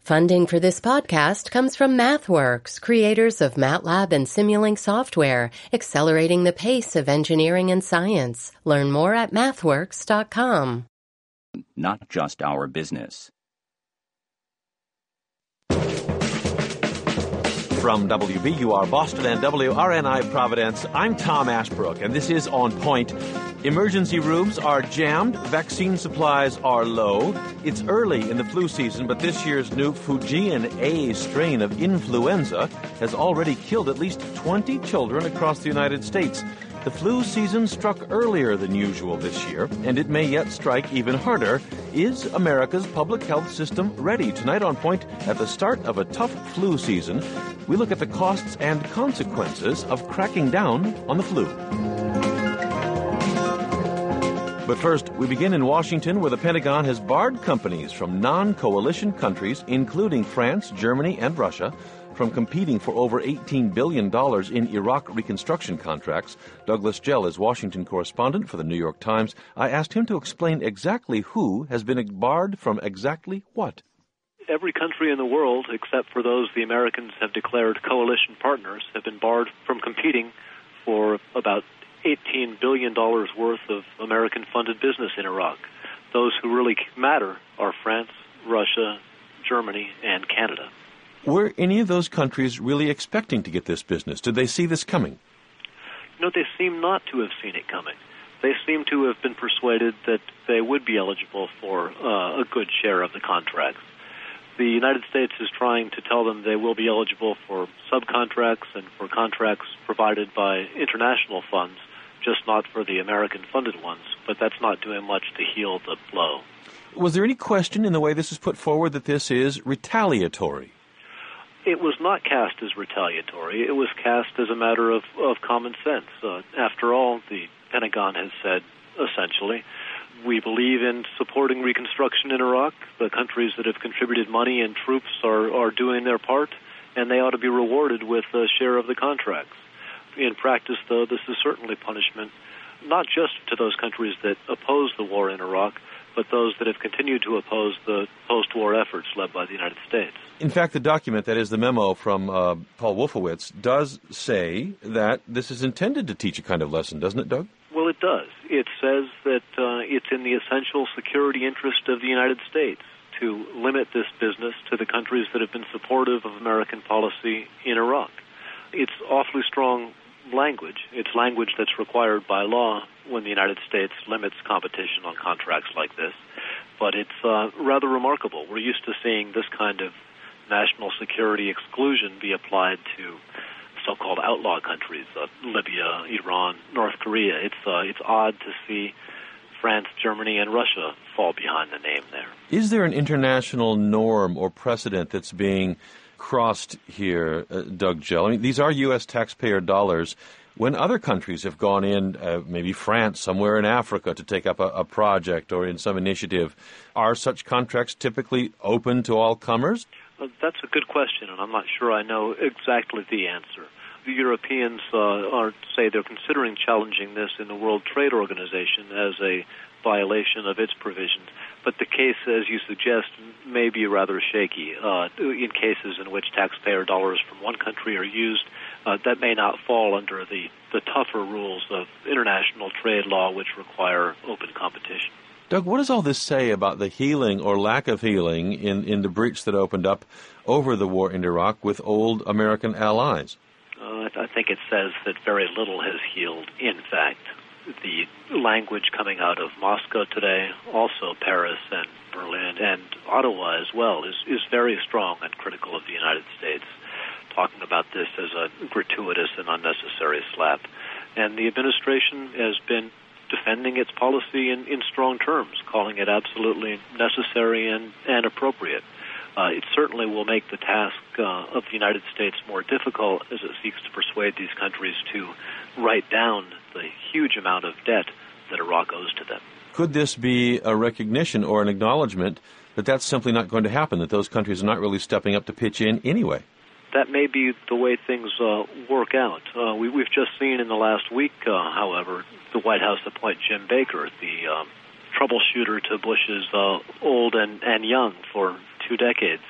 Funding for this podcast comes from MathWorks, creators of MATLAB and Simulink software, accelerating the pace of engineering and science. Learn more at mathworks.com. Not just our business. From WBUR Boston and WRNI Providence, I'm Tom Ashbrook, and this is On Point. Emergency rooms are jammed, vaccine supplies are low. It's early in the flu season, but this year's new Fujian A strain of influenza has already killed at least 20 children across the United States. The flu season struck earlier than usual this year, and it may yet strike even harder. Is America's public health system ready? Tonight on Point, at the start of a tough flu season, we look at the costs and consequences of cracking down on the flu. But first, we begin in Washington, where the Pentagon has barred companies from non-coalition countries, including France, Germany, and Russia, from competing for over $18 billion in Iraq reconstruction contracts. Douglas Gell is Washington correspondent for the New York Times. I asked him to explain exactly who has been barred from exactly what. Every country in the world, except for those the Americans have declared coalition partners, have been barred from competing for about $18 billion worth of American-funded business in Iraq. Those who really matter are France, Russia, Germany, and Canada. Were any of those countries really expecting to get this business? Did they see this coming? No, they seem not to have seen it coming. They seem to have been persuaded that they would be eligible for a good share of the contracts. The United States is trying to tell them they will be eligible for subcontracts and for contracts provided by international funds, just not for the American-funded ones, but that's not doing much to heal the blow. Was there any question in the way this is put forward that this is retaliatory? It was not cast as retaliatory. It was cast as a matter of common sense. After all, the Pentagon has said, essentially, we believe in supporting reconstruction in Iraq. The countries that have contributed money and troops are doing their part, and they ought to be rewarded with a share of the contracts. In practice, though, this is certainly punishment, not just to those countries that oppose the war in Iraq, but those that have continued to oppose the post-war efforts led by the United States. In fact, the document, that is the memo from Paul Wolfowitz, does say that this is intended to teach a kind of lesson, doesn't it, Doug? Well, it does. It says that it's in the essential security interest of the United States to limit this business to the countries that have been supportive of American policy in Iraq. It's awfully strong language. It's language that's required by law when the United States limits competition on contracts like this. But it's rather remarkable. We're used to seeing this kind of national security exclusion be applied to so-called outlaw countries, Libya, Iran, North Korea. It's odd to see France, Germany, and Russia fall behind the name there. Is there an international norm or precedent that's being crossed here, Doug Gell? I mean, these are U.S. taxpayer dollars. When other countries have gone in, maybe France, somewhere in Africa, to take up a project or in some initiative, are such contracts typically open to all comers? That's a good question, and I'm not sure I know exactly the answer. The Europeans say they're considering challenging this in the World Trade Organization as a violation of its provisions. But the case, as you suggest, may be rather shaky. In cases in which taxpayer dollars from one country are used, that may not fall under the tougher rules of international trade law, which require open competition. Doug, what does all this say about the healing or lack of healing in the breach that opened up over the war in Iraq with old American allies? I think it says that very little has healed. In fact, the language coming out of Moscow today, also Paris and Berlin and Ottawa as well, is very strong and critical of the United States, talking about this as a gratuitous and unnecessary slap. And the administration has been defending its policy in strong terms, calling it absolutely necessary and appropriate. It certainly will make the task of the United States more difficult as it seeks to persuade these countries to write down the huge amount of debt that Iraq owes to them. Could this be a recognition or an acknowledgement that that's simply not going to happen, that those countries are not really stepping up to pitch in anyway? That may be the way things work out. We've just seen in the last week, however, the White House appoint Jim Baker, the troubleshooter to Bush's old and young for 2 decades.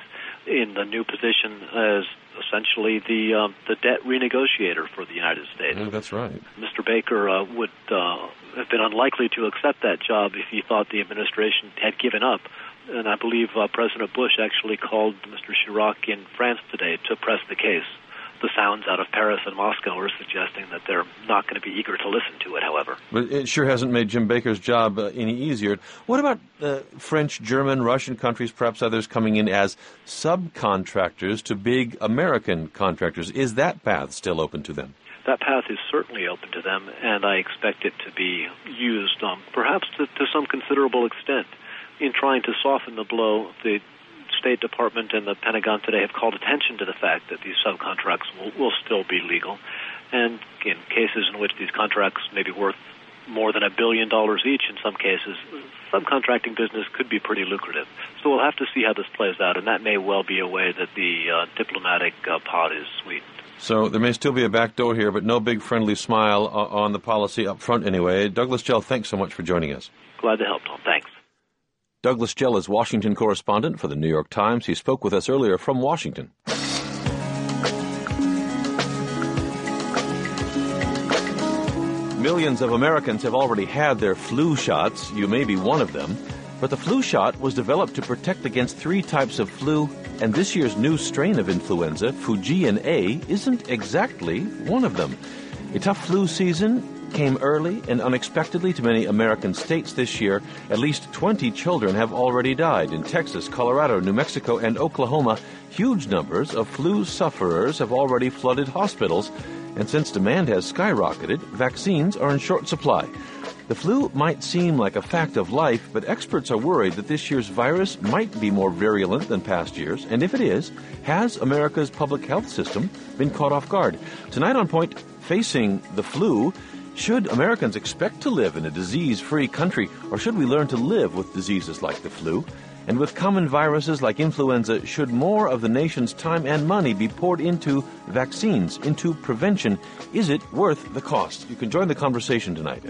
in the new position as essentially the debt renegotiator for the United States. That's right. Mr. Baker would have been unlikely to accept that job if he thought the administration had given up. And I believe President Bush actually called Mr. Chirac in France today to press the case. The sounds out of Paris and Moscow are suggesting that they're not going to be eager to listen to it, however. But it sure hasn't made Jim Baker's job any easier. What about French, German, Russian countries, perhaps others coming in as subcontractors to big American contractors? Is that path still open to them? That path is certainly open to them, and I expect it to be used, perhaps to some considerable extent, in trying to soften the blow. The State Department and the Pentagon today have called attention to the fact that these subcontracts will still be legal. And in cases in which these contracts may be worth more than $1 billion each in some cases, subcontracting business could be pretty lucrative. So we'll have to see how this plays out, and that may well be a way that the diplomatic pot is sweetened. So there may still be a back door here, but no big friendly smile on the policy up front anyway. Douglas Gell, thanks so much for joining us. Glad to help, Tom. Thanks. Douglas Gell is Washington correspondent for the New York Times. He spoke with us earlier from Washington. Millions of Americans have already had their flu shots. You may be one of them. But the flu shot was developed to protect against 3 types of flu, and this year's new strain of influenza, Fujian A, isn't exactly one of them. A tough flu season came early and unexpectedly to many American states this year. At least 20 children have already died. In Texas, Colorado, New Mexico, and Oklahoma, huge numbers of flu sufferers have already flooded hospitals. And since demand has skyrocketed, vaccines are in short supply. The flu might seem like a fact of life, but experts are worried that this year's virus might be more virulent than past years. And if it is, has America's public health system been caught off guard? Tonight on Point, facing the flu, should Americans expect to live in a disease-free country, or should we learn to live with diseases like the flu? And with common viruses like influenza, should more of the nation's time and money be poured into vaccines, into prevention? Is it worth the cost? You can join the conversation tonight at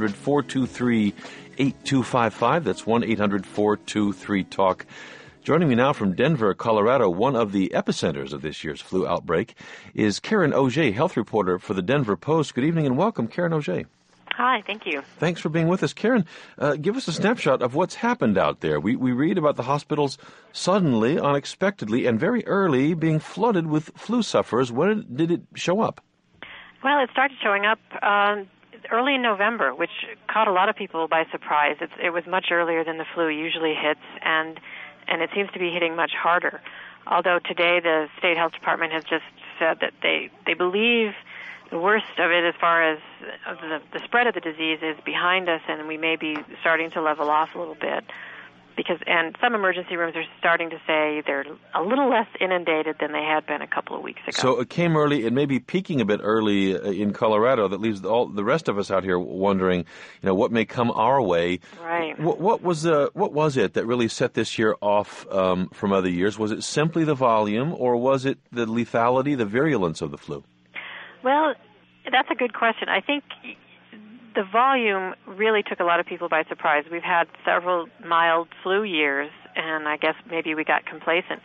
1-800-423-8255. That's 1-800-423-TALK. Joining me now from Denver, Colorado, one of the epicenters of this year's flu outbreak, is Karen Auger, health reporter for the Denver Post. Good evening and welcome, Karen Auger. Hi, thank you. Thanks for being with us. Karen, give us a snapshot of what's happened out there. We read about the hospitals suddenly, unexpectedly, and very early being flooded with flu sufferers. When did it show up? Well, it started showing up early in November, which caught a lot of people by surprise. It was much earlier than the flu usually hits, and it seems to be hitting much harder. Although today the State Health Department has just said that they believe the worst of it as far as the spread of the disease is behind us, and we may be starting to level off a little bit. And some emergency rooms are starting to say they're a little less inundated than they had been a couple of weeks ago. So it came early. It may be peaking a bit early in Colorado. That leaves all the rest of us out here wondering, what may come our way. Right. What was it that really set this year off from other years? Was it simply the volume, or was it the lethality, the virulence of the flu? Well, that's a good question. I think the volume really took a lot of people by surprise. We've had several mild flu years, and I guess maybe we got complacent.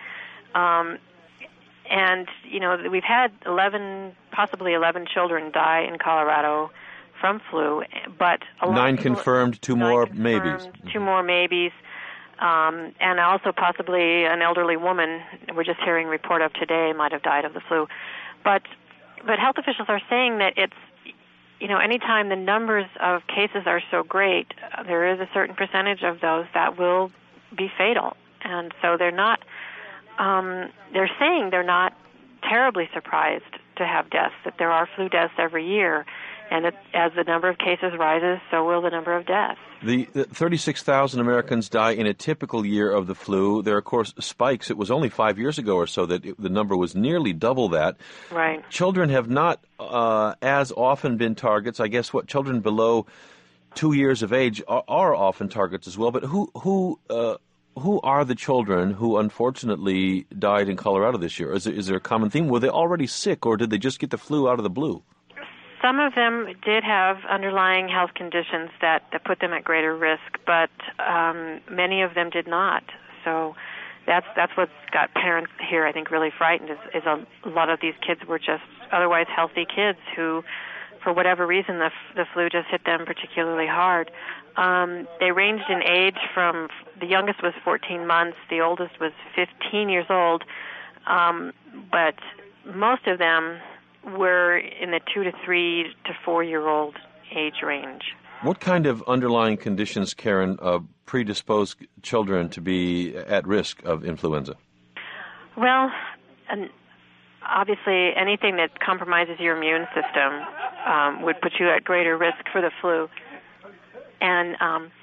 We've had possibly 11 children die in Colorado from flu, but 9 confirmed, 2 more maybes. 2 more maybes, and also possibly an elderly woman we're just hearing a report of today might have died of the flu. But health officials are saying that it's, anytime the numbers of cases are so great, there is a certain percentage of those that will be fatal. And so they're saying they're not terribly surprised to have deaths, that there are flu deaths every year, and that as the number of cases rises, so will the number of deaths. The 36,000 Americans die in a typical year of the flu. There are, of course, spikes. It was only 5 years ago or so that the number was nearly double that. Right. Children have not as often been targets. I guess children below 2 years of age are often targets as well. But who are the children who unfortunately died in Colorado this year? Is there a common theme? Were they already sick, or did they just get the flu out of the blue? Some of them did have underlying health conditions that put them at greater risk, but many of them did not. So that's what's got parents here, I think, really frightened. Is a lot of these kids were just otherwise healthy kids who, for whatever reason, the flu just hit them particularly hard. They ranged in age from, the youngest was 14 months, the oldest was 15 years old, but most of them were in the 2 to 3 to 4-year-old age range. What kind of underlying conditions, Karen, predispose children to be at risk of influenza? Well, obviously anything that compromises your immune system would put you at greater risk for the flu. And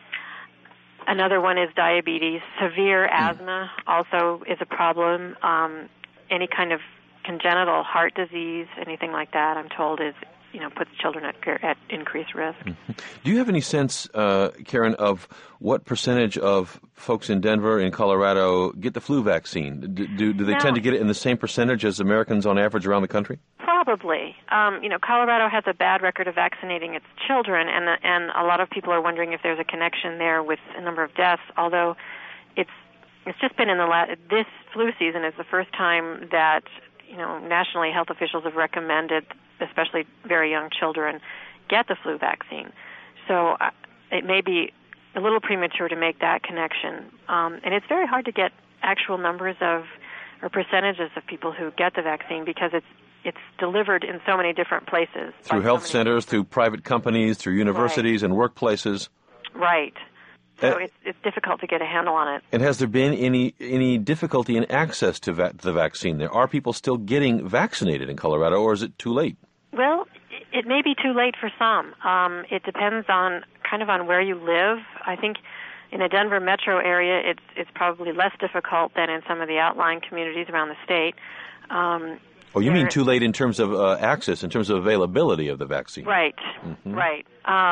another one is diabetes. Severe asthma also is a problem. Any kind of congenital heart disease, anything like that, I'm told, is puts children at increased risk. Mm-hmm. Do you have any sense, Karen, of what percentage of folks in Denver, in Colorado, get the flu vaccine? Do they tend to get it in the same percentage as Americans on average around the country? Probably. Colorado has a bad record of vaccinating its children, and a lot of people are wondering if there's a connection there with a number of deaths, although it's just been this flu season is the first time that nationally health officials have recommended, especially very young children, get the flu vaccine. So it may be a little premature to make that connection. And it's very hard to get actual numbers or percentages of people who get the vaccine because it's delivered in so many different places. Through health centers, through private companies, through universities and workplaces. Right. So it's difficult to get a handle on it. And has there been any difficulty in access to the vaccine there? Are people still getting vaccinated in Colorado, or is it too late? Well, it may be too late for some. It depends on where you live. I think in the Denver metro area, it's probably less difficult than in some of the outlying communities around the state. You mean too late in terms of access, in terms of availability of the vaccine? Right, right.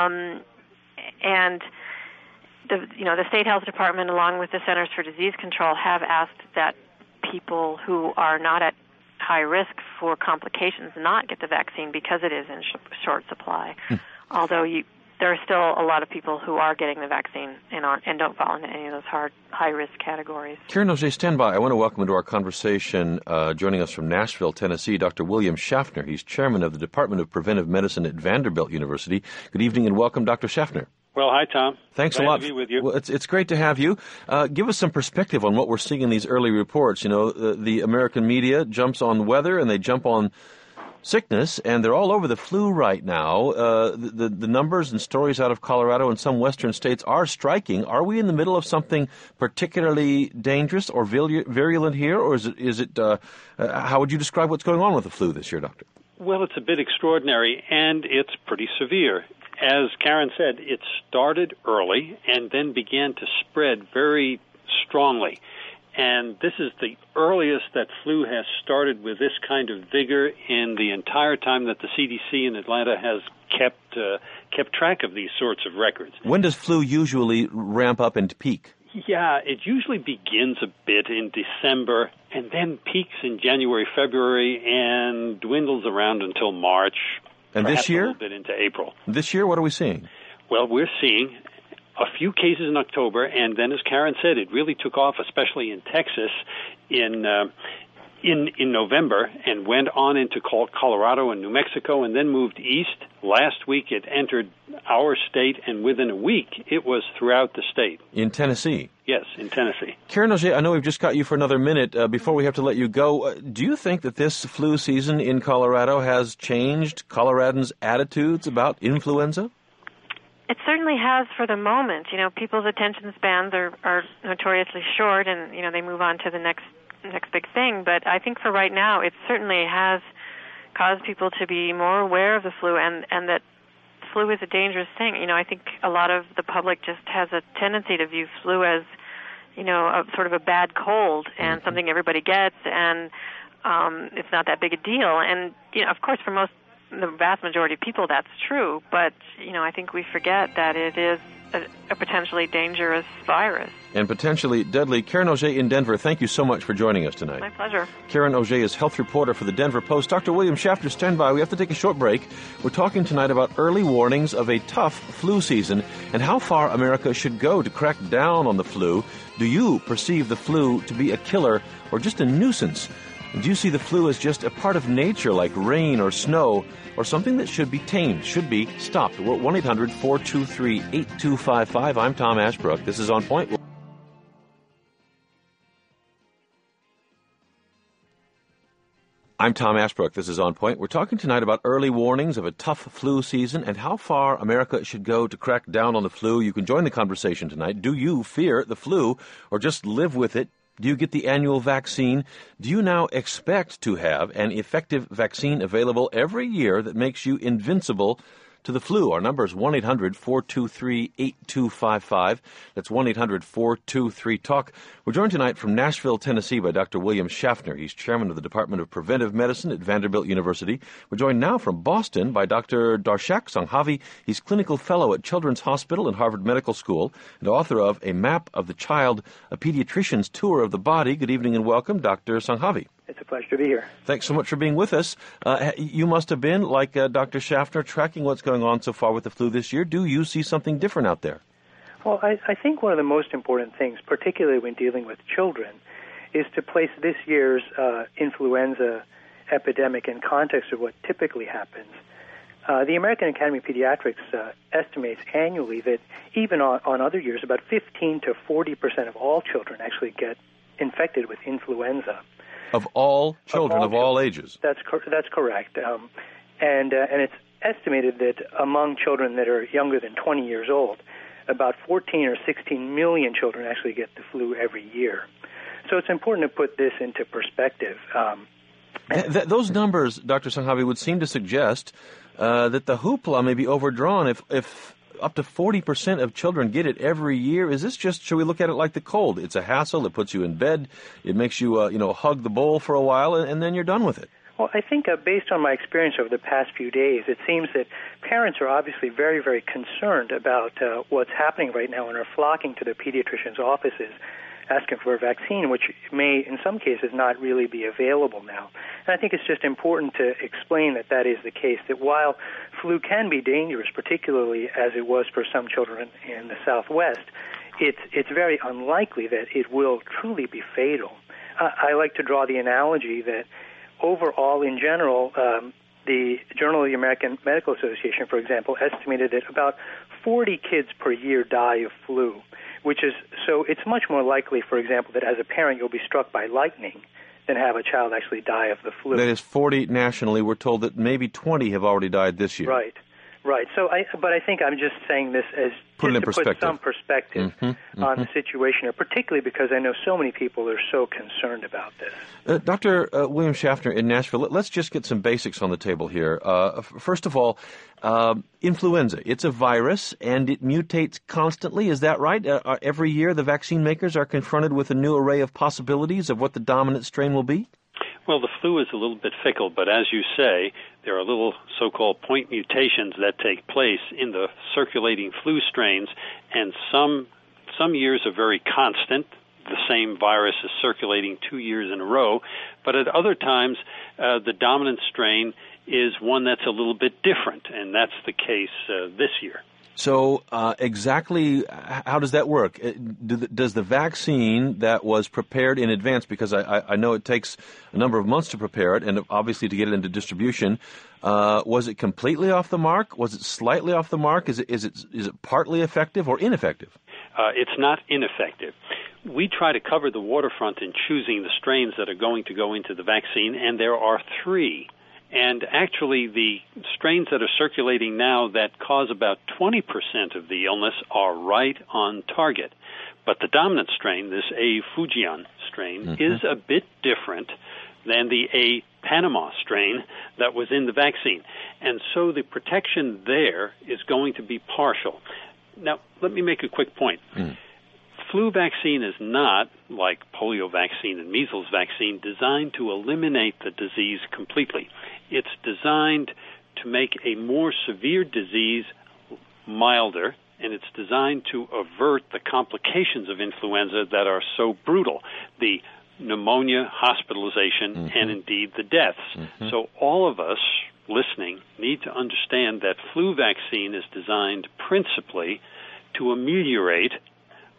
And the State Health Department, along with the Centers for Disease Control, have asked that people who are not at high risk for complications not get the vaccine because it is in short supply. Although there are still a lot of people who are getting the vaccine and don't fall into any of those high-risk categories. Karen Auger, stand by. I want to welcome into our conversation, joining us from Nashville, Tennessee, Dr. William Schaffner. He's chairman of the Department of Preventive Medicine at Vanderbilt University. Good evening and welcome, Dr. Schaffner. Well, hi, Tom. Thanks Glad a lot. To be with you. Well, it's great to have you. Give us some perspective on what we're seeing in these early reports. The American media jumps on weather and they jump on sickness, and they're all over the flu right now. The numbers and stories out of Colorado and some western states are striking. Are we in the middle of something particularly dangerous or virulent here, or is it? How would you describe what's going on with the flu this year, Doctor? Well, it's a bit extraordinary, and it's pretty severe. As Karen said, it started early and then began to spread very strongly. And this is the earliest that flu has started with this kind of vigor in the entire time that the CDC in Atlanta has kept track of these sorts of records. When does flu usually ramp up and peak? Yeah, it usually begins a bit in December and then peaks in January, February, and dwindles around until March. And this year? A little bit into April. This year, what are we seeing? Well, we're seeing a few cases in October, and then, as Karen said, it really took off, especially in Texas, in November, and went on into Colorado and New Mexico, and then moved east. Last week, it entered our state, and within a week, it was throughout the state. In Tennessee? Yes, in Tennessee. Karen Auger, I know we've just got you for another minute. Before we have to let you go, do you think that this flu season in Colorado has changed Coloradans' attitudes about influenza? It certainly has for the moment. People's attention spans are notoriously short, and they move on to the next big thing. But I think for right now, it certainly has caused people to be more aware of the flu, and that flu is a dangerous thing. I think a lot of the public just has a tendency to view flu as a sort of a bad cold and something everybody gets, and it's not that big a deal. And of course, for the vast majority of people, that's true. But I think we forget that it is a potentially dangerous virus. And potentially deadly. Karen Auger in Denver, thank you so much for joining us tonight. My pleasure. Karen Auger is health reporter for the Denver Post. Dr. William Schaffner, stand by. We have to take a short break. We're talking tonight about early warnings of a tough flu season and how far America should go to crack down on the flu. Do you perceive the flu to be a killer or just a nuisance? Do you see the flu as just a part of nature like rain or snow, or something that should be tamed, should be stopped? We're at 1-800-423-8255. I'm Tom Ashbrook. This is On Point. I'm Tom Ashbrook. This is On Point. We're talking tonight about early warnings of a tough flu season and how far America should go to crack down on the flu. You can join the conversation tonight. Do you fear the flu or just live with it? Do you get the annual vaccine? Do you now expect to have an effective vaccine available every year that makes you invincible to the flu? Our number is 1-800-423-8255. That's 1-800-423-TALK. We're joined tonight from Nashville, Tennessee by Dr. William Schaffner. He's chairman of the Department of Preventive Medicine at Vanderbilt University. We're joined now from Boston by Dr. Darshak Sanghavi. He's clinical fellow at Children's Hospital and Harvard Medical School and author of A Map of the Child, a Pediatrician's Tour of the Body. Good evening and welcome, Dr. Sanghavi. It's a pleasure to be here. Thanks so much for being with us. You must have been, like Dr. Schaffner, tracking what's going on so far with the flu this year. Do you see something different out there? Well, I think one of the most important things, particularly when dealing with children, is to place this year's influenza epidemic in context of what typically happens. The American Academy of Pediatrics estimates annually that even on other years, about 15 to 40% of all children actually get infected with influenza. Of all children, of all ages. That's correct. And it's estimated that among children that are younger than 20 years old, about 14 or 16 million children actually get the flu every year. So it's important to put this into perspective. Those numbers, Dr. Sanghavi, would seem to suggest that the hoopla may be overdrawn if up to 40% of children get it every year. Is this just, should we look at it like the cold? It's a hassle. It puts you in bed. It makes you, hug the bowl for a while, and then you're done with it. Well, I think based on my experience over the past few days, it seems that parents are obviously very, very concerned about what's happening right now and are flocking to their pediatricians' offices asking for a vaccine, which may, in some cases, not really be available now. And I think it's just important to explain that that is the case, that while flu can be dangerous, particularly as it was for some children in the Southwest, it's very unlikely that it will truly be fatal. I like to draw the analogy that overall, in general, the Journal of the American Medical Association, for example, estimated that about 40 kids per year die of flu, which is, so it's much more likely, for example, that as a parent you'll be struck by lightning than have a child actually die of the flu. That is 40 nationally. We're told that maybe 20 have already died this year. Right. So, I think I'm just saying this as put some perspective on the situation, particularly because I know so many people are so concerned about this. Dr. William Schaffner in Nashville, let's just get some basics on the table here. First of all, influenza. It's a virus, and it mutates constantly. Is that right? Every year the vaccine makers are confronted with a new array of possibilities of what the dominant strain will be? Well, the flu is a little bit fickle, but as you say, there are little so-called point mutations that take place in the circulating flu strains, and some years are very constant. The same virus is circulating 2 years in a row, but at other times, the dominant strain is one that's a little bit different, and that's the case this year. So exactly how does that work? Does the vaccine that was prepared in advance, because I know it takes a number of months to prepare it and obviously to get it into distribution, was it completely off the mark? Was it slightly off the mark? Is it partly effective or ineffective? It's not ineffective. We try to cover the waterfront in choosing the strains that are going to go into the vaccine, and there are 3. And actually, the strains that are circulating now that cause about 20% of the illness are right on target. But the dominant strain, this A. Fujian strain, is a bit different than the A. Panama strain that was in the vaccine. And so the protection there is going to be partial. Now, let me make a quick point. Flu vaccine is not, like polio vaccine and measles vaccine, designed to eliminate the disease completely. It's designed to make a more severe disease milder, and it's designed to avert the complications of influenza that are so brutal, the pneumonia, hospitalization, and indeed the deaths. So all of us listening need to understand that flu vaccine is designed principally to ameliorate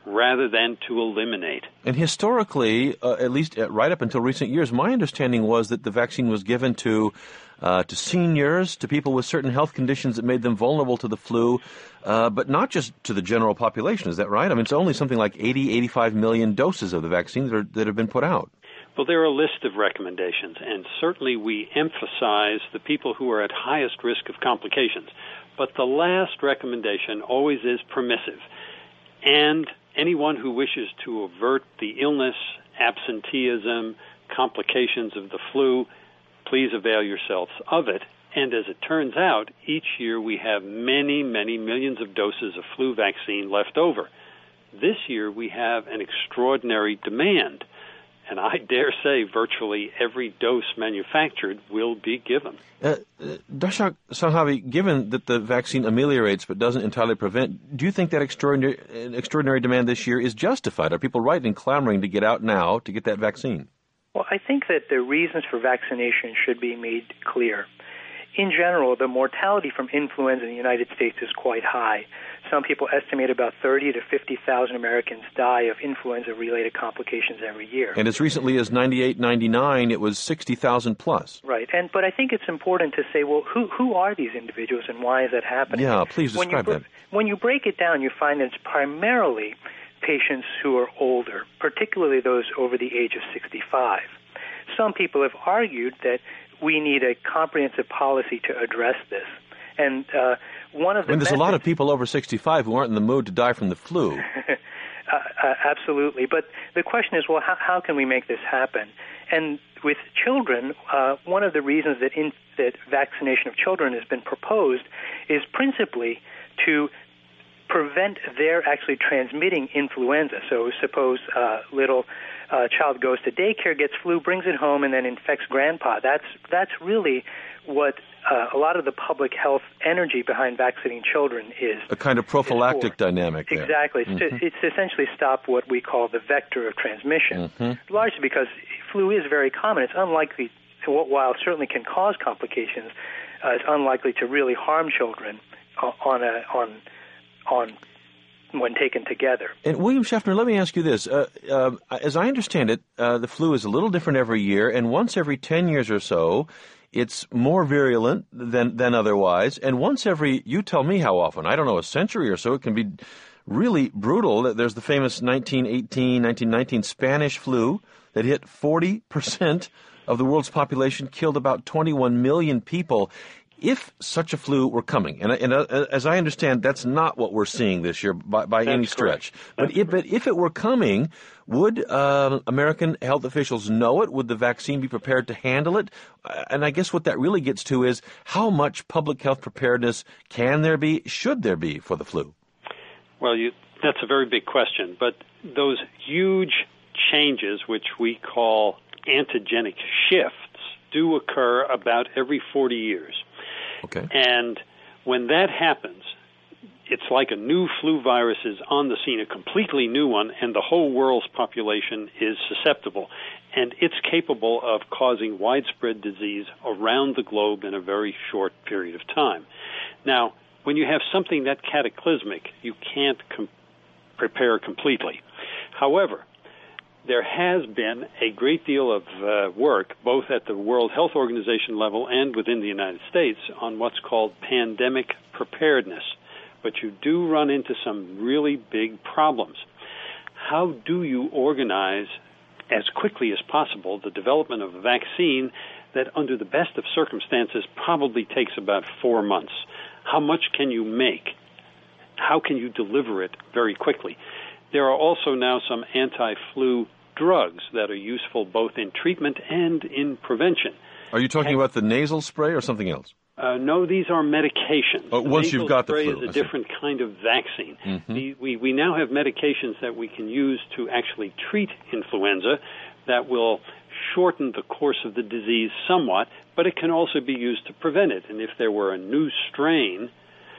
rather than to eliminate. And historically, at least right up until recent years, my understanding was that the vaccine was given to seniors, to people with certain health conditions that made them vulnerable to the flu, but not just to the general population. Is that right? I mean, it's only something like 85 million doses of the vaccine that have been put out. Well, there are a list of recommendations, and certainly we emphasize the people who are at highest risk of complications. But the last recommendation always is permissive. And anyone who wishes to avert the illness, absenteeism, complications of the flu, please avail yourselves of it. And as it turns out, each year we have many, many millions of doses of flu vaccine left over. This year we have an extraordinary demand. And I dare say virtually every dose manufactured will be given. Darshak Sanghavi, given that the vaccine ameliorates but doesn't entirely prevent, do you think that extraordinary demand this year is justified? Are people right in clamoring to get out now to get that vaccine? Well, I think that the reasons for vaccination should be made clear. In general, the mortality from influenza in the United States is quite high. Some people estimate about 30 to 50,000 Americans die of influenza-related complications every year. And as recently as 98, 99, it was 60,000 plus. Right. But I think it's important to say, well, who are these individuals and why is that happening? Yeah, please describe that. When you break it down, you find that it's primarily patients who are older, particularly those over the age of 65. Some people have argued that we need a comprehensive policy to address this. And one of the there's a lot of people over 65 who aren't in the mood to die from the flu. Absolutely. But the question is, well, how can we make this happen? And with children, one of the reasons that vaccination of children has been proposed is principally to prevent their actually transmitting influenza. So suppose little child goes to daycare, gets flu, brings it home, and then infects grandpa. That's really what a lot of the public health energy behind vaccinating children is. A kind of prophylactic dynamic there. Exactly. It's to essentially stop what we call the vector of transmission, largely because flu is very common. It's unlikely to, while it certainly can cause complications, it's unlikely to really harm children when taken together. And William Schaffner, let me ask you this. As I understand it, the flu is a little different every year, and once every 10 years or so, it's more virulent than otherwise. And once every, you tell me how often, I don't know, a century or so, it can be really brutal. There's the famous 1918, 1919 Spanish flu that hit 40% of the world's population, killed about 21 million people. If such a flu were coming, and as I understand, that's not what we're seeing this year by any stretch. But if it were coming, would American health officials know it? Would the vaccine be prepared to handle it? And I guess what that really gets to is how much public health preparedness can there be, should there be for the flu? Well, that's a very big question. But those huge changes, which we call antigenic shifts, do occur about every 40 years. Okay. And when that happens, it's like a new flu virus is on the scene, a completely new one, and the whole world's population is susceptible. And it's capable of causing widespread disease around the globe in a very short period of time. Now, when you have something that cataclysmic, you can't prepare completely. However, there has been a great deal of work, both at the World Health Organization level and within the United States, on what's called pandemic preparedness. But you do run into some really big problems. How do you organize as quickly as possible the development of a vaccine that, under the best of circumstances, probably takes about 4 months? How much can you make? How can you deliver it very quickly? There are also now some anti-flu drugs that are useful both in treatment and in prevention. Are you talking about the nasal spray or something else? No, these are medications. Once you've got the flu. Nasal spray is a different kind of vaccine. Mm-hmm. We now have medications that we can use to actually treat influenza that will shorten the course of the disease somewhat, but it can also be used to prevent it. And if there were a new strain,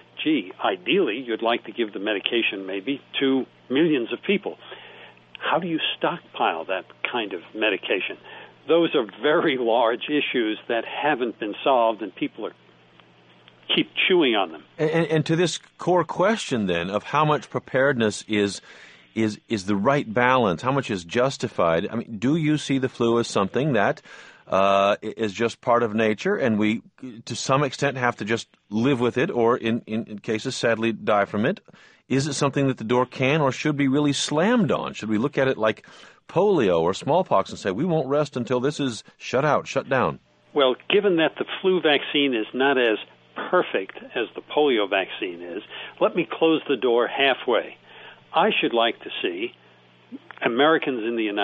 ideally you'd like to give the medication maybe to millions of people. How do you stockpile that kind of medication? Those are very large issues that haven't been solved, and people keep chewing on them. And to this core question, then, of how much preparedness is is the right balance? How much is justified? I mean, do you see the flu as something that is just part of nature, and we, to some extent, have to just live with it, or in cases, sadly, die from it? Is it something that the door can or should be really slammed on? Should we look at it like polio or smallpox and say, we won't rest until this is shut out, shut down? Well, given that the flu vaccine is not as perfect as the polio vaccine is, let me close the door halfway. I should like to see Americans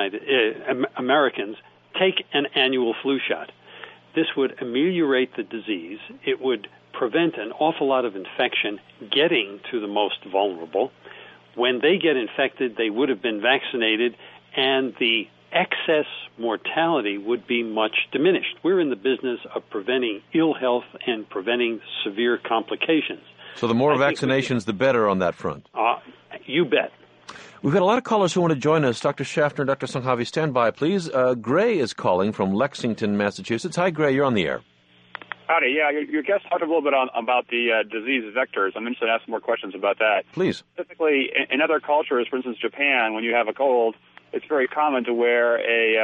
take an annual flu shot. This would ameliorate the disease. It would prevent an awful lot of infection getting to the most vulnerable. When they get infected, they would have been vaccinated, and the excess mortality would be much diminished. We're in the business of preventing ill health and preventing severe complications. So the more vaccinations, the better on that front. You bet. We've got a lot of callers who want to join us. Dr. Schaffner, Dr. Sanghavi, stand by, please. Gray is calling from Lexington, Massachusetts. Hi, Gray, you're on the air. Howdy. Yeah, your guest talked a little bit about the disease vectors. I'm interested to ask some more questions about that. Please. Specifically, in other cultures, for instance, Japan, when you have a cold, it's very common to wear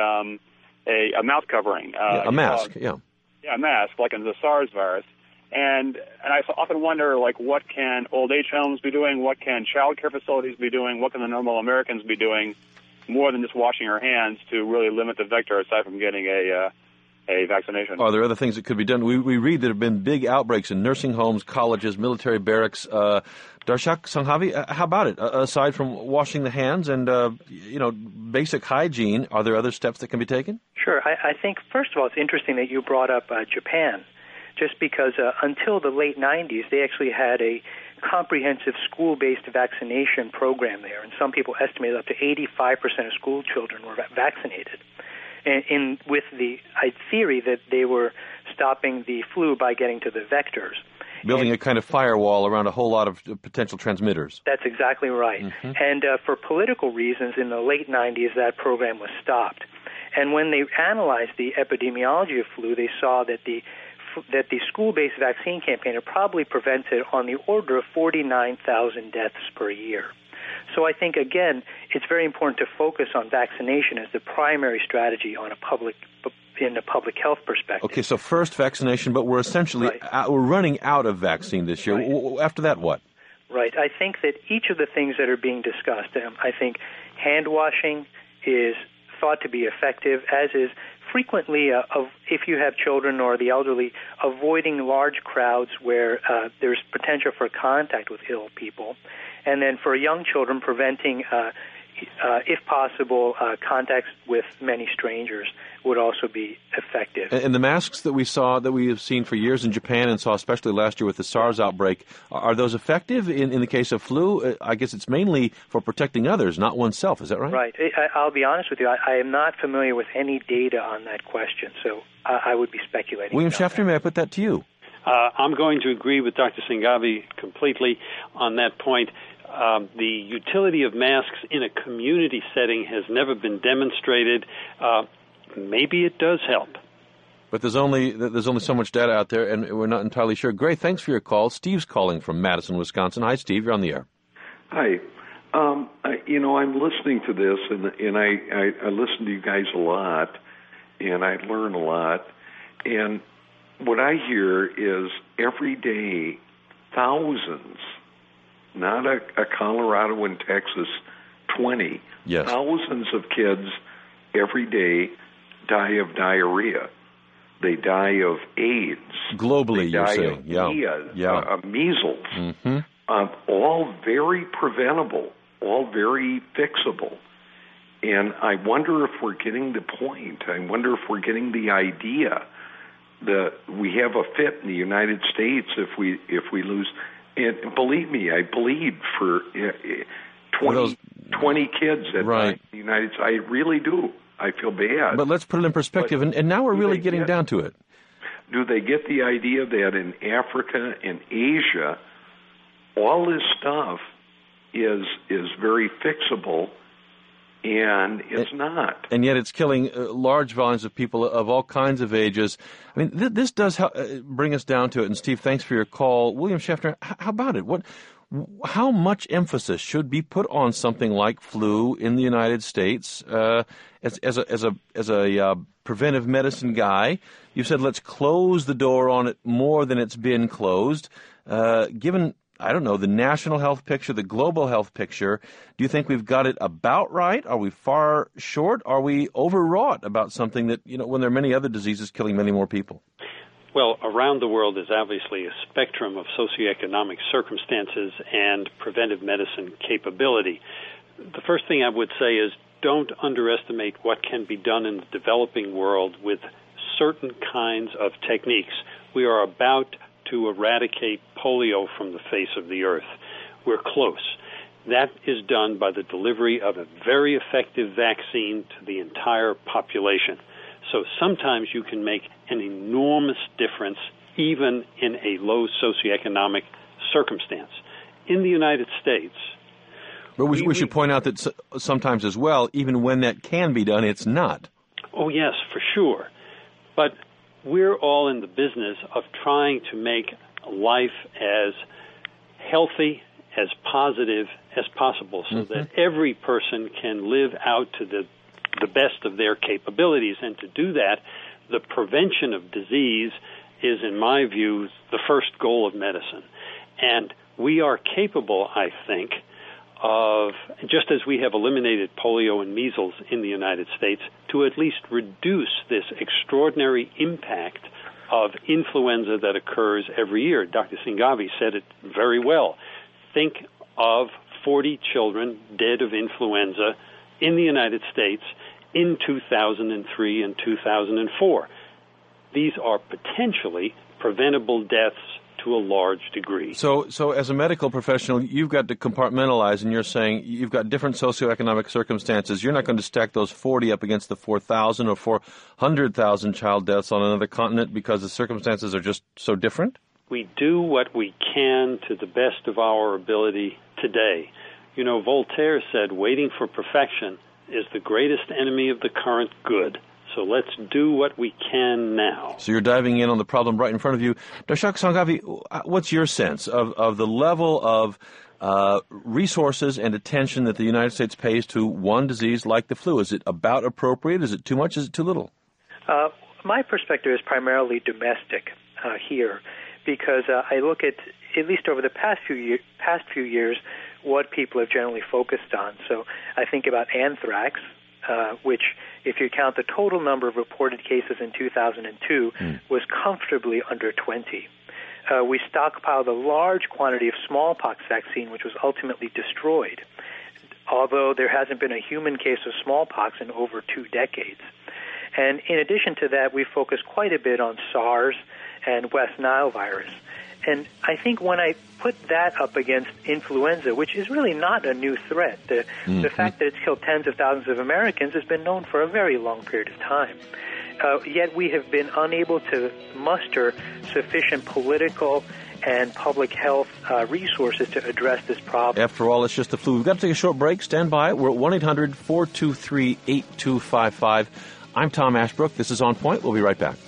a mouth covering. A mask, yeah. Yeah, a mask, like in the SARS virus. And I often wonder, like, what can old age homes be doing? What can child care facilities be doing? What can the normal Americans be doing more than just washing our hands to really limit the vector aside from getting a vaccination? Are there other things that could be done? We read there have been big outbreaks in nursing homes, colleges, military barracks. Darshak Sanghavi, how about it? Aside from washing the hands and, basic hygiene, are there other steps that can be taken? Sure. I think, first of all, it's interesting that you brought up Japan, just because until the late 90s, they actually had a comprehensive school-based vaccination program there, and some people estimate up to 85% of school children were vaccinated. With the theory that they were stopping the flu by getting to the vectors. Building a kind of firewall around a whole lot of potential transmitters. That's exactly right. Mm-hmm. And for political reasons, in the late 90s, that program was stopped. And when they analyzed the epidemiology of flu, they saw that the school-based vaccine campaign had probably prevented on the order of 49,000 deaths per year. So I think, again, it's very important to focus on vaccination as the primary strategy in a public health perspective. Okay, so first vaccination, but we're essentially we're running out of vaccine this year. Right. After that, what? Right. I think that each of the things that are being discussed, I think hand washing is thought to be effective, as is frequently, if you have children or the elderly, avoiding large crowds where there's potential for contact with ill people. And then for young children, preventing, if possible, contacts with many strangers would also be effective. And the masks that we have seen for years in Japan and saw especially last year with the SARS outbreak, are those effective in the case of flu? I guess it's mainly for protecting others, not oneself. Is that right? Right. I'll be honest with you. I am not familiar with any data on that question, so I would be speculating. William Schaffner, may I put that to you? I'm going to agree with Dr. Sanghavi completely on that point. The utility of masks in a community setting has never been demonstrated. Maybe it does help. But there's only so much data out there, and we're not entirely sure. Gray, thanks for your call. Steve's calling from Madison, Wisconsin. Hi, Steve. You're on the air. Hi. I'm listening to this, and I listen to you guys a lot, and I learn a lot. And what I hear is every day thousands, not a Colorado and Texas 20, yes. Thousands of kids every day die of diarrhea. They die of AIDS. Globally, you're saying. Measles. Mm-hmm. All very preventable, all very fixable. And I wonder if we're getting the point. I wonder if we're getting the idea that we have a fit in the United States if we lose. And believe me, I bleed for 20 kids that die in the United States. I really do. I feel bad. But let's put it in perspective, and now we're really getting down to it. Do they get the idea that in Africa and Asia, all this stuff is very fixable, and it's not? And yet it's killing large volumes of people of all kinds of ages. I mean, this does bring us down to it. And Steve, thanks for your call. William Schaffner, how about it? how much emphasis should be put on something like flu in the United States? As a preventive medicine guy, you said let's close the door on it more than it's been closed. Given, I don't know, the national health picture, the global health picture, do you think we've got it about right? Are we far short? Are we overwrought about something that, when there are many other diseases killing many more people? Well, around the world is obviously a spectrum of socioeconomic circumstances and preventive medicine capability. The first thing I would say is don't underestimate what can be done in the developing world with certain kinds of techniques. We are about to eradicate polio from the face of the earth. We're close. That is done by the delivery of a very effective vaccine to the entire population. So sometimes you can make an enormous difference even in a low socioeconomic circumstance. In the United States... But we should point out that sometimes as well, even when that can be done, it's not. Oh, yes, for sure. But we're all in the business of trying to make life as healthy, as positive as possible so that every person can live out to the best of their capabilities. And to do that, the prevention of disease is, in my view, the first goal of medicine. And we are capable, I think, of, just as we have eliminated polio and measles in the United States, to at least reduce this extraordinary impact of influenza that occurs every year. Dr. Singhvi said it very well. Think of 40 children dead of influenza in the United States in 2003 and 2004. These are potentially preventable deaths to a large degree. So as a medical professional, you've got to compartmentalize, and you're saying you've got different socioeconomic circumstances. You're not going to stack those 40 up against the 4,000 or 400,000 child deaths on another continent because the circumstances are just so different? We do what we can to the best of our ability today. Voltaire said, waiting for perfection is the greatest enemy of the current good. So let's do what we can now. So you're diving in on the problem right in front of you. Darshak Singhvi, what's your sense of the level of resources and attention that the United States pays to one disease like the flu? Is it about appropriate? Is it too much? Is it too little? My perspective is primarily domestic here, because I look at least over the past few years, what people have generally focused on. So I think about anthrax, which, if you count the total number of reported cases in 2002, was comfortably under 20. We stockpiled a large quantity of smallpox vaccine, which was ultimately destroyed, although there hasn't been a human case of smallpox in over 2 decades. And in addition to that, we focused quite a bit on SARS and West Nile virus. And I think when I put that up against influenza, which is really not a new threat, the fact that it's killed tens of thousands of Americans has been known for a very long period of time. Yet we have been unable to muster sufficient political and public health resources to address this problem. After all, it's just the flu. We've got to take a short break. Stand by. We're at 1-800-423-8255. I'm Tom Ashbrook. This is On Point. We'll be right back.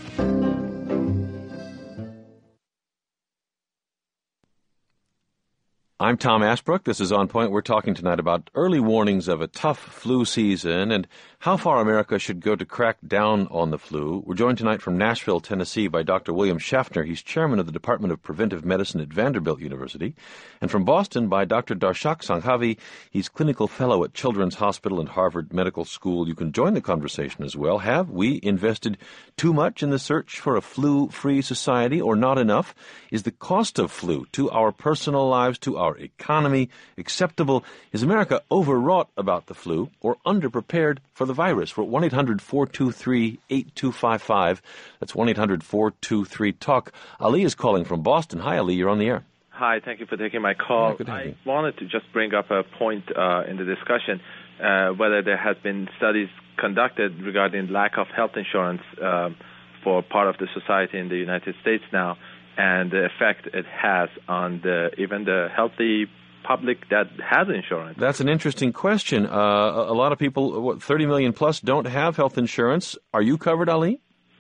I'm Tom Ashbrook. This is On Point. We're talking tonight about early warnings of a tough flu season and how far America should go to crack down on the flu. We're joined tonight from Nashville, Tennessee by Dr. William Schaffner. He's chairman of the Department of Preventive Medicine at Vanderbilt University. And from Boston by Dr. Darshak Singhvi. He's clinical fellow at Children's Hospital and Harvard Medical School. You can join the conversation as well. Have we invested too much in the search for a flu-free society or not enough? Is the cost of flu to our personal lives, to our economy, acceptable? Is America overwrought about the flu or underprepared for the virus? We're at 1-800-423-8255. That's 1-800-423-TALK. Ali is calling from Boston. Hi, Ali. You're on the air. Hi. Thank you for taking my call. I wanted to just bring up a point in the discussion, whether there has been studies conducted regarding lack of health insurance for part of the society in the United States now, and the effect it has on even the healthy public that has insurance. That's an interesting question. A lot of people, 30 million plus, don't have health insurance. Are you covered, Ali?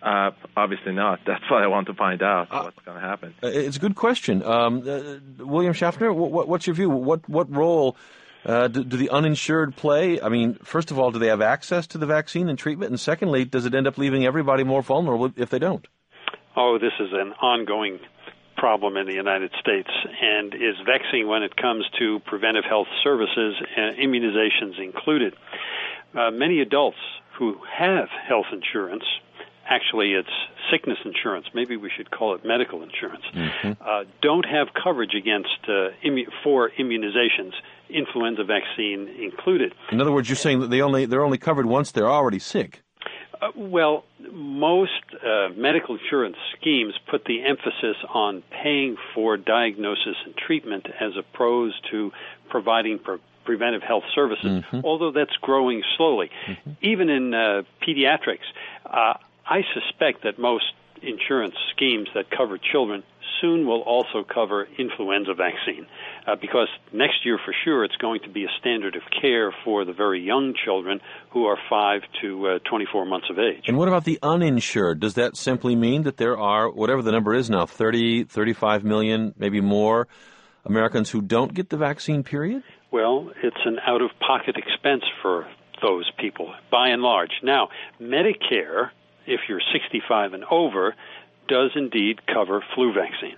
Obviously not. That's what I want to find out, what's going to happen. It's a good question. William Schaffner, what's your view? What role do the uninsured play? I mean, first of all, do they have access to the vaccine and treatment? And secondly, does it end up leaving everybody more vulnerable if they don't? Oh, this is an ongoing problem in the United States and is vexing when it comes to preventive health services, immunizations included. Many adults who have health insurance, actually it's sickness insurance, maybe we should call it medical insurance, don't have coverage against for immunizations, influenza vaccine included. In other words, you're saying that they're only covered once they're already sick. Well, most medical insurance schemes put the emphasis on paying for diagnosis and treatment as opposed to providing preventive health services, although that's growing slowly. Even in pediatrics, I suspect that most insurance schemes that cover children soon will also cover influenza vaccine because next year for sure it's going to be a standard of care for the very young children who are 5 to 24 months of age. And what about the uninsured? Does that simply mean that there are, whatever the number is now, 30, 35 million, maybe more Americans who don't get the vaccine, period? Well, it's an out-of-pocket expense for those people, by and large. Now, Medicare, if you're 65 and over, does indeed cover flu vaccine.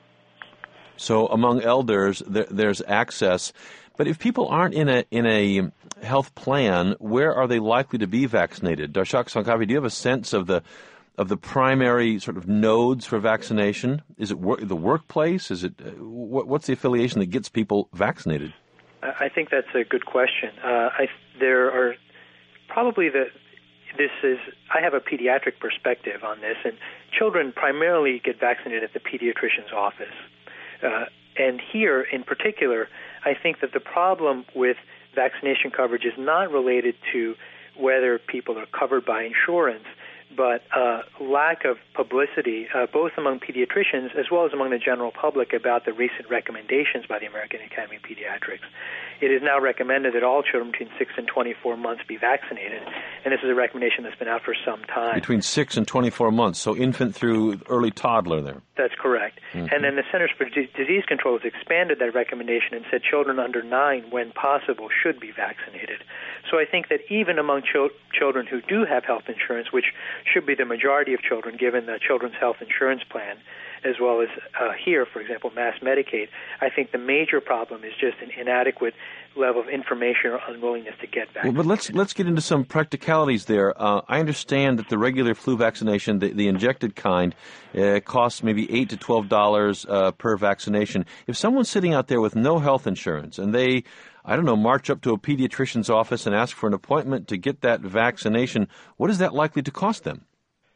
So among elders, there's access. But if people aren't in a health plan, where are they likely to be vaccinated? Darshak Sanghavi, do you have a sense of the primary sort of nodes for vaccination? Is it the workplace? Is it what's the affiliation that gets people vaccinated? I think that's a good question. There are probably I have a pediatric perspective on this, and children primarily get vaccinated at the pediatrician's office. And here, in particular, I think that the problem with vaccination coverage is not related to whether people are covered by insurance, but lack of publicity, both among pediatricians as well as among the general public, about the recent recommendations by the American Academy of Pediatrics. It is now recommended that all children between 6 and 24 months be vaccinated, and this is a recommendation that's been out for some time. Between 6 and 24 months, so infant through early toddler there. That's correct. And then the Centers for Disease Control has expanded that recommendation and said children under 9, when possible, should be vaccinated. So I think that even among children who do have health insurance, which should be the majority of children given the Children's Health Insurance Plan, as well as here, for example, mass Medicaid, I think the major problem is just an inadequate level of information or unwillingness to get vaccinated. Well, but let's get into some practicalities there. I understand that the regular flu vaccination, the injected kind, costs maybe $8 to $12 per vaccination. If someone's sitting out there with no health insurance and they, march up to a pediatrician's office and ask for an appointment to get that vaccination, what is that likely to cost them?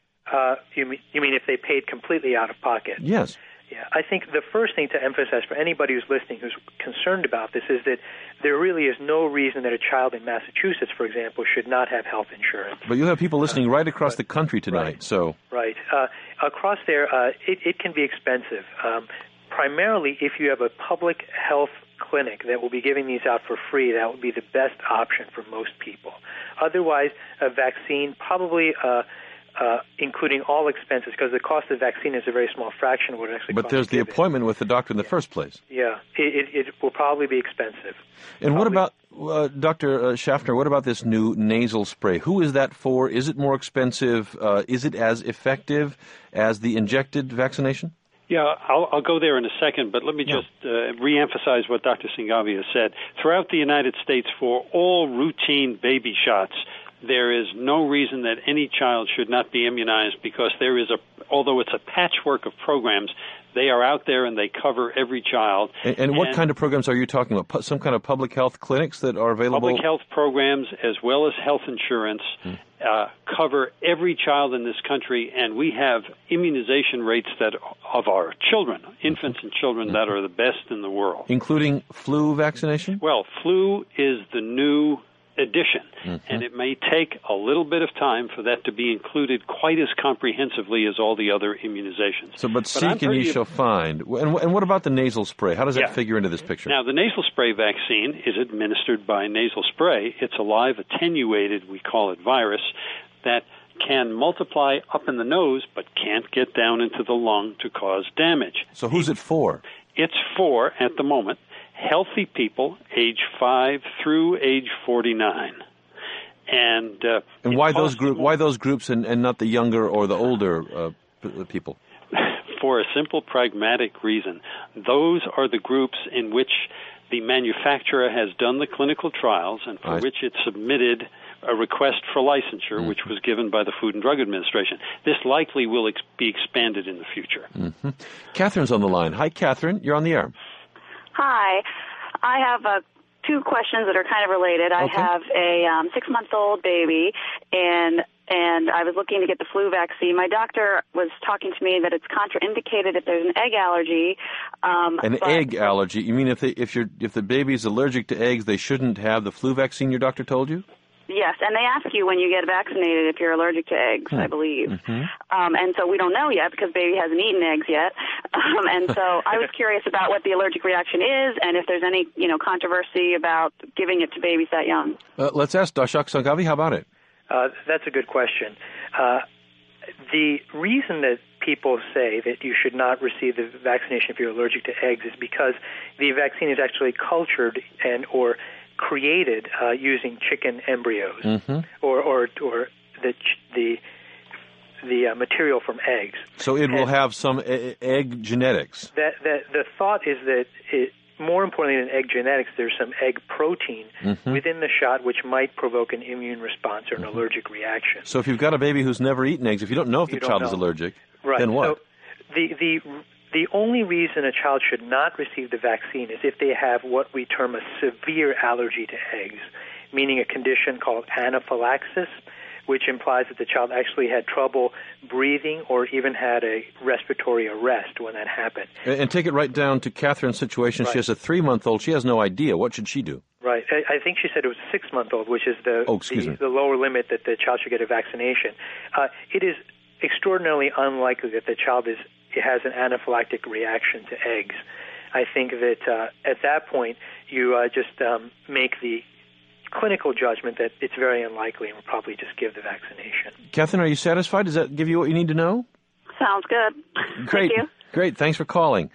You mean if they paid completely out of pocket? Yes. Yeah, I think the first thing to emphasize for anybody who's listening who's concerned about this is that there really is no reason that a child in Massachusetts, for example, should not have health insurance. But you have people listening right across the country tonight, right, so... Right. Across there, it can be expensive. Primarily, if you have a public health clinic that will be giving these out for free, that would be the best option for most people. Otherwise, a vaccine probably... including all expenses, because the cost of the vaccine is a very small fraction of what it actually costs. But there's the appointment with the doctor in the first place. Yeah, it will probably be expensive. And what about, Dr. Schaffner, what about this new nasal spray? Who is that for? Is it more expensive? Is it as effective as the injected vaccination? Yeah, I'll go there in a second, but let me just reemphasize what Dr. Sanghavi has said. Throughout the United States, for all routine baby shots, there is no reason that any child should not be immunized because there is although it's a patchwork of programs, they are out there and they cover every child. And what kind of programs are you talking about? Some kind of public health clinics that are available? Public health programs as well as health insurance cover every child in this country, and we have immunization rates that of our children, infants and children, that are the best in the world. Including flu vaccination? Well, flu is the new addition, and it may take a little bit of time for that to be included quite as comprehensively as all the other immunizations. But seek and ye shall find. And what about the nasal spray? How does that figure into this picture? Now, the nasal spray vaccine is administered by nasal spray. It's a live attenuated, we call it virus, that can multiply up in the nose but can't get down into the lung to cause damage. So who's it for? It's for, at the moment, healthy people age 5 through age 49. And why those groups and not the younger or the older people? For a simple pragmatic reason. Those are the groups in which the manufacturer has done the clinical trials and for which it submitted a request for licensure, which was given by the Food and Drug Administration. This likely will be expanded in the future. Mm-hmm. Catherine's on the line. Hi, Catherine. You're on the air. Hi. I have two questions that are kind of related. I have a 6-month-old baby, and I was looking to get the flu vaccine. My doctor was talking to me that it's contraindicated if there's an egg allergy. Egg allergy? You mean if the baby's allergic to eggs, they shouldn't have the flu vaccine your doctor told you? Yes, and they ask you when you get vaccinated if you're allergic to eggs, I believe. Mm-hmm. And so we don't know yet because baby hasn't eaten eggs yet. And so I was curious about what the allergic reaction is and if there's any, controversy about giving it to babies that young. Let's ask Darshak Sanghavi. How about it? That's a good question. The reason that people say that you should not receive the vaccination if you're allergic to eggs is because the vaccine is actually cultured or created using chicken embryos, or the material from eggs. So it will have some egg genetics. The thought is that more importantly than egg genetics, there's some egg protein within the shot which might provoke an immune response or an allergic reaction. So if you've got a baby who's never eaten eggs, if you don't know if the child is allergic, then what? So the only reason a child should not receive the vaccine is if they have what we term a severe allergy to eggs, meaning a condition called anaphylaxis, which implies that the child actually had trouble breathing or even had a respiratory arrest when that happened. And take it right down to Catherine's situation. Right. She has a 3-month-old. She has no idea. What should she do? Right. I think she said it was a 6-month-old, which is the lower limit that the child should get a vaccination. It is extraordinarily unlikely that the child has an anaphylactic reaction to eggs. I think that at that point you just make the clinical judgment that it's very unlikely and will probably just give the vaccination. Catherine, are you satisfied? Does that give you what you need to know? Sounds good. Great. Thank you. Great. Thanks for calling.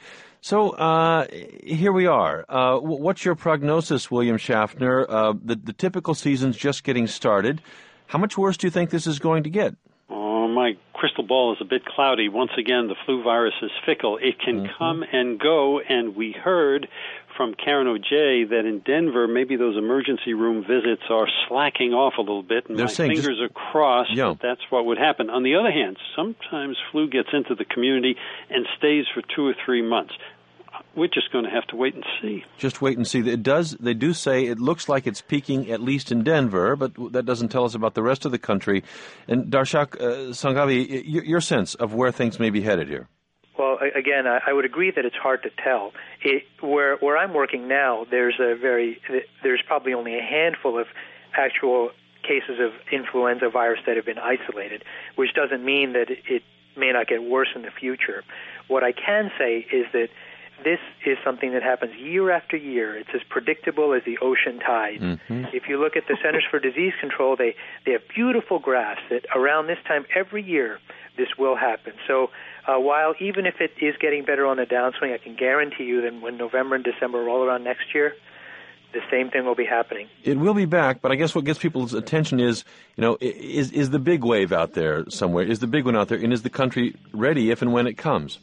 So here we are. What's your prognosis, William Schaffner? The typical season's just getting started. How much worse do you think this is going to get? Oh, my crystal ball is a bit cloudy. Once again, the flu virus is fickle. It can come and go, and we heard from Karen O'Jay that in Denver, maybe those emergency room visits are slacking off a little bit, and my fingers are crossed that that's what would happen. On the other hand, sometimes flu gets into the community and stays for 2 or 3 months. We're just going to have to wait and see. Just wait and see. They do say it looks like it's peaking, at least in Denver, but that doesn't tell us about the rest of the country. And Darshak Sanghavi, your sense of where things may be headed here? Well, again, I would agree that it's hard to tell. Where I'm working now, there's probably only a handful of actual cases of influenza virus that have been isolated, which doesn't mean that it may not get worse in the future. What I can say is that this is something that happens year after year. It's as predictable as the ocean tide. If you look at the Centers for Disease Control, they have beautiful graphs that around this time every year this will happen. So while even if it is getting better on the downswing, I can guarantee you that when November and December roll around next year, the same thing will be happening. It will be back, but I guess what gets people's attention is, is the big wave out there somewhere? Is the big one out there? And is the country ready if and when it comes?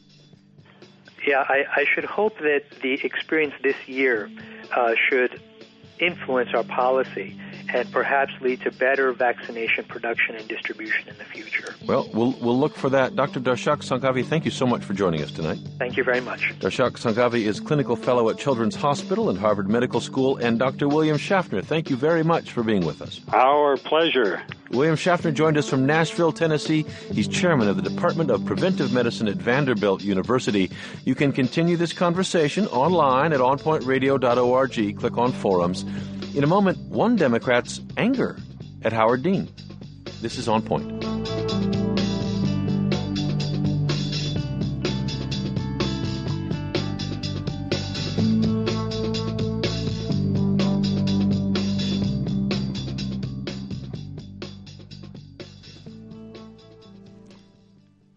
Yeah, I should hope that the experience this year should influence our policy and perhaps lead to better vaccination production and distribution in the future. Well, we'll look for that. Dr. Darshak Sanghavi, thank you so much for joining us tonight. Thank you very much. Darshak Sanghavi is clinical fellow at Children's Hospital and Harvard Medical School. And Dr. William Schaffner, thank you very much for being with us. Our pleasure. William Schaffner joined us from Nashville, Tennessee. He's chairman of the Department of Preventive Medicine at Vanderbilt University. You can continue this conversation online at onpointradio.org. Click on forums. In a moment, one Democrat's anger at Howard Dean. This is On Point.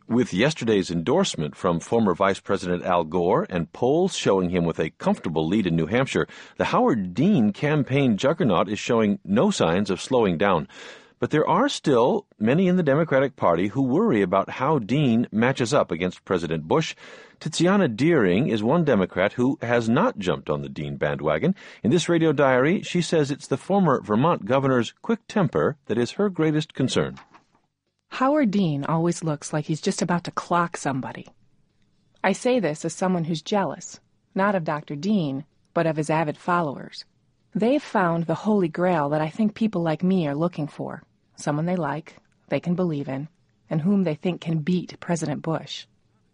With yesterday's endorsement from former Vice President Al Gore and polls showing him with a comfortable lead in New Hampshire, the Howard Dean campaign juggernaut is showing no signs of slowing down. But there are still many in the Democratic Party who worry about how Dean matches up against President Bush. Tiziana Deering is one Democrat who has not jumped on the Dean bandwagon. In this radio diary, she says it's the former Vermont governor's quick temper that is her greatest concern. Howard Dean always looks like he's just about to clock somebody. I say this as someone who's jealous, not of Dr. Dean, but of his avid followers. They've found the holy grail that I think people like me are looking for, someone they like, they can believe in, and whom they think can beat President Bush.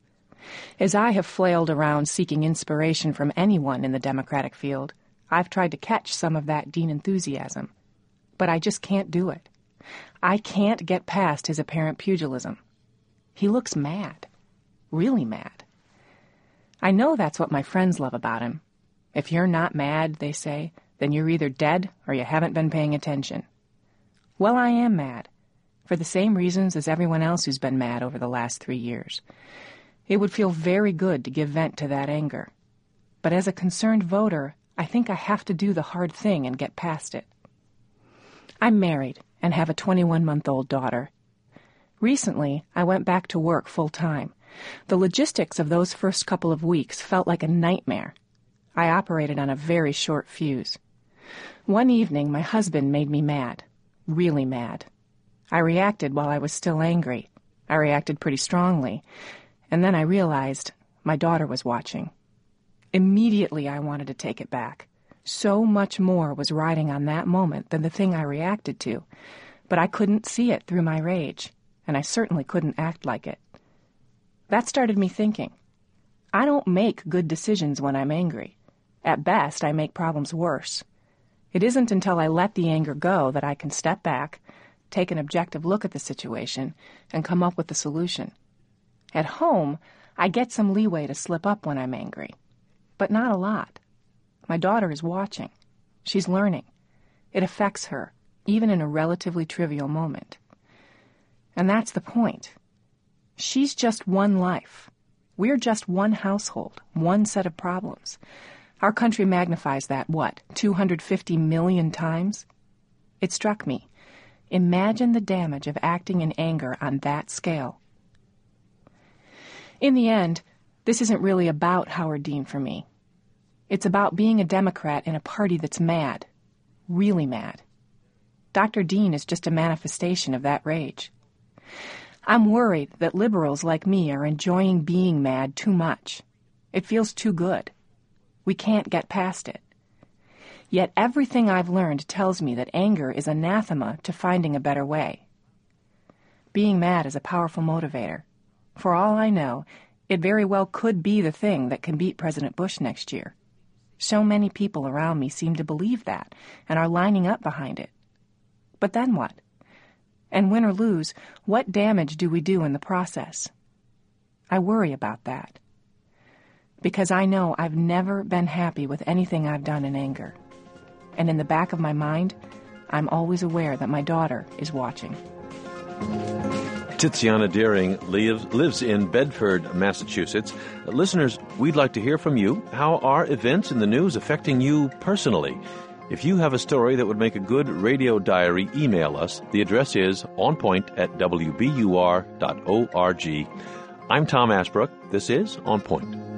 As I have flailed around seeking inspiration from anyone in the Democratic field, I've tried to catch some of that Dean enthusiasm, but I just can't do it. I can't get past his apparent pugilism. He looks mad, really mad. I know that's what my friends love about him. If you're not mad, they say, then you're either dead or you haven't been paying attention. Well, I am mad, for the same reasons as everyone else who's been mad over the last 3 years. It would feel very good to give vent to that anger. But as a concerned voter, I think I have to do the hard thing and get past it. I'm married and have a 21-month-old daughter. Recently, I went back to work full-time. The logistics of those first couple of weeks felt like a nightmare. I operated on a very short fuse. One evening, my husband made me mad, really mad. I reacted while I was still angry. I reacted pretty strongly, and then I realized my daughter was watching. Immediately, I wanted to take it back. So much more was riding on that moment than the thing I reacted to, but I couldn't see it through my rage, and I certainly couldn't act like it. That started me thinking. I don't make good decisions when I'm angry. At best, I make problems worse. It isn't until I let the anger go that I can step back, take an objective look at the situation, and come up with a solution. At home, I get some leeway to slip up when I'm angry, but not a lot. My daughter is watching. She's learning. It affects her, even in a relatively trivial moment. And that's the point. She's just one life. We're just one household, one set of problems. Our country magnifies that, 250 million times? It struck me. Imagine the damage of acting in anger on that scale. In the end, this isn't really about Howard Dean for me. It's about being a Democrat in a party that's mad, really mad. Dr. Dean is just a manifestation of that rage. I'm worried that liberals like me are enjoying being mad too much. It feels too good. We can't get past it. Yet everything I've learned tells me that anger is anathema to finding a better way. Being mad is a powerful motivator. For all I know, it very well could be the thing that can beat President Bush next year. So many people around me seem to believe that and are lining up behind it. But then what? And win or lose, what damage do we do in the process? I worry about that. Because I know I've never been happy with anything I've done in anger. And in the back of my mind, I'm always aware that my daughter is watching. Tiziana Deering lives in Bedford, Massachusetts. Listeners, we'd like to hear from you. How are events in the news affecting you personally? If you have a story that would make a good radio diary, email us. The address is onpoint@wbur.org. I'm Tom Ashbrook. This is On Point.